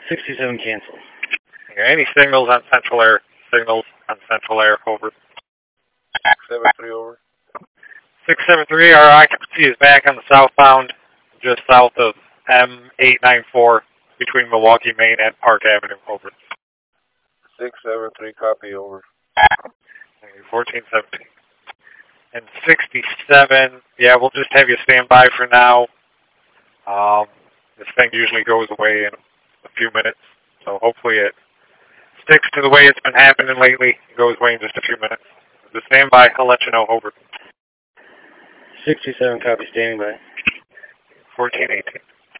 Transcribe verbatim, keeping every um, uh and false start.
sixty-seven cancel. Okay, any signals on Central Air? Signals on Central Air, over. six seven three, over. six seven three, our occupancy is back on the southbound, just south of M eight nine four, between Milwaukee, Main and Park Avenue, over. six seven three, copy, over. fourteen seventeen. And sixty-seven, yeah, we'll just have you stand by for now. Um, this thing usually goes away in a few minutes, so hopefully it sticks to the way it's been happening lately. It goes away in just a few minutes. Just stand by, I'll let you know, over. sixty-seven, copy, standing by. fourteen eighteen.